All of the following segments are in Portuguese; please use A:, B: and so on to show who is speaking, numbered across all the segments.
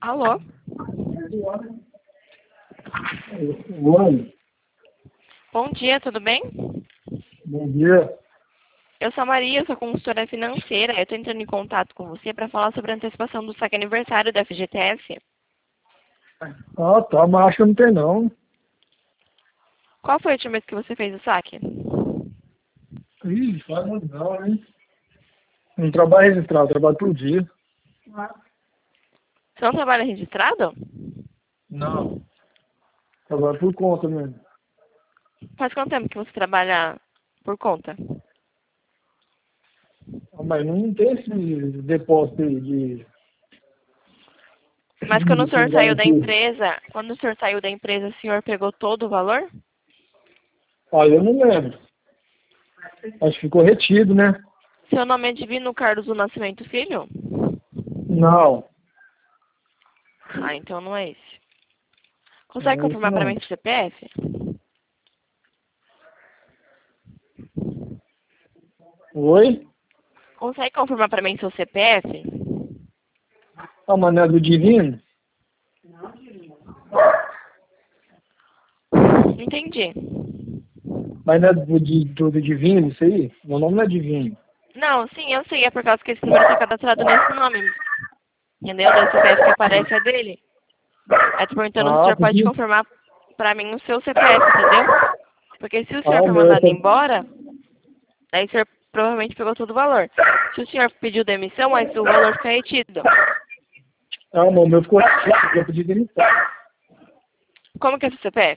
A: Alô?
B: Oi,
A: Bom dia, tudo bem?
B: bom dia.
A: Eu sou a Maria, sou consultora financeira. Eu estou entrando em contato com você para falar sobre a antecipação do saque aniversário da FGTS.
B: Ah, tá, mas acho que não tem não.
A: Qual foi a última vez que você fez o saque?
B: Ih, faz muito não, hein? Não trabalho registrado, trabalho por dia.
A: Você não trabalha registrado?
B: Não, trabalho por conta mesmo.
A: Faz quanto tempo que você trabalha por conta?
B: Ah, mas não tem esse depósito aí
A: Mas quando o senhor
B: de
A: saiu da
B: garantia.
A: empresa, o senhor pegou todo o valor?
B: Ah, eu não lembro. Acho que ficou retido, né?
A: Seu nome é Divino Carlos do Nascimento Filho?
B: Não,
A: Ah, então não é esse.
B: não
A: Consegue
B: é isso
A: confirmar para
B: não.
A: mim seu CPF?
B: Oi?
A: Consegue confirmar para mim seu CPF?
B: Ah, mas não é do Divino?
A: Entendi.
B: Mas não é do Divino isso aí? Meu nome não é Divino.
A: Não, sim, eu sei. É por causa que esse número está cadastrado nesse nome. Entendeu? O CPF que aparece é dele. Aí tô perguntando se o
B: Ah,
A: senhor pode
B: porque...
A: confirmar pra mim o seu CPF, entendeu? Porque se o
B: Ah,
A: senhor
B: o
A: for
B: meu é...
A: mandado embora, daí o senhor provavelmente pegou todo o valor. Se o senhor pediu demissão, aí o valor fica retido.
B: Ah, o meu ficou retido, eu pedi demissão.
A: Como que é o seu CPF?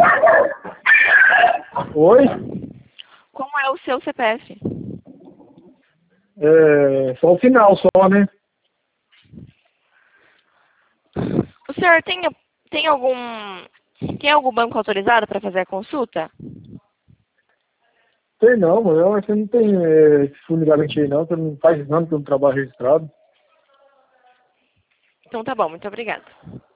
B: Oi?
A: Como é o seu CPF?
B: É, só o final, só, né?
A: O senhor tem algum tem algum banco autorizado para fazer a consulta?
B: Sei não, mano. Você não tem fundo de garantia não, você não faz exame pelo trabalho registrado.
A: Então tá bom, muito obrigada.